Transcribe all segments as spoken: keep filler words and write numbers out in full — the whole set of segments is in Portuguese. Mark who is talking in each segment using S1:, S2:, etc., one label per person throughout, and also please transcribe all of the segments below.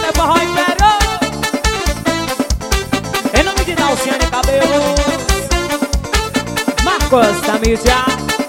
S1: é Forró Império. Em nome de Dalciane Cabelos, Marcos da mídia.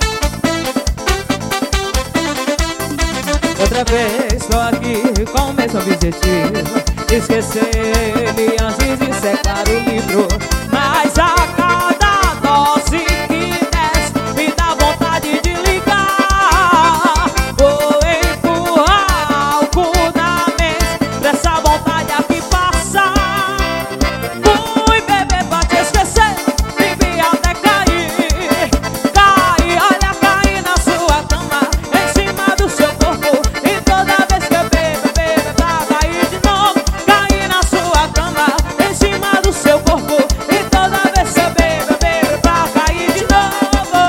S1: Outra vez estou aqui com o mesmo objetivo: esquecer ele antes de secar o livro. Mas a cada dose que desce me dá vontade de ligar. Vou empurrar álcool na mente pra essa vontade aqui passar. Fui beber pra te esquecer, bebi até cair. Caí, olha, caí na sua cama, em cima do seu corpo. E toda vez que eu bebo, bebo pra cair de novo. Caí na sua cama, em cima do seu corpo. E toda vez que eu bebo, bebo pra cair de novo.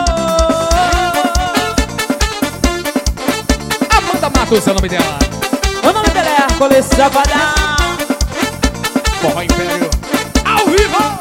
S2: Amanda Matos é o nome dela.
S1: O nome dela é Hércules Chavalhão.
S2: Forró Império ao vivo.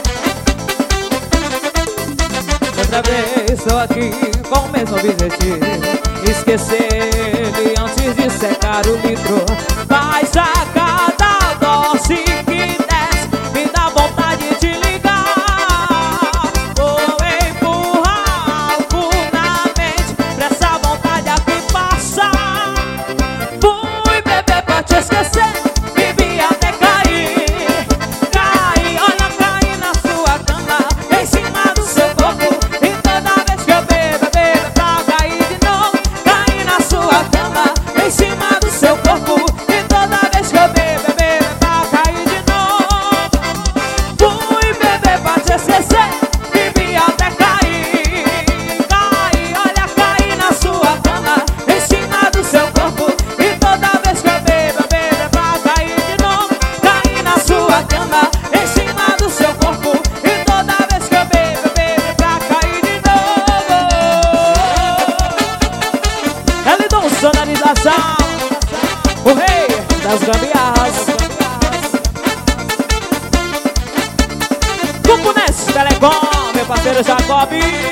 S1: Outra vez estou aqui com o mesmo objetivo: esquecer ele antes de secar o litro. Mas a cada dose que desce me dá vontade de ligar. Vou empurrar álcool na mente pra essa vontade aqui passar. Fui beber pra te esquecer, bebi até cair. Caí, olha, caí na sua cama, em cima do seu corpo. E toda vez que eu bebo, bebo pra cair de novo. Caí na sua cama, em cima do seu corpo. E toda vez que eu bebo, bebo pra cair de novo. Fui beber pra te esquecer, bebi até cair. Caí, olha, caí na sua cama, em cima do seu corpo. E toda vez que eu bebo, bebo pra cair de novo. Caí na sua cama, em cima do seu corpo. E toda vez que eu bebo, bebo pra cair de novo. Ela dá sonorização, o rei das gambiarras. Grupo Ness Telecom, meu parceiro Jacob.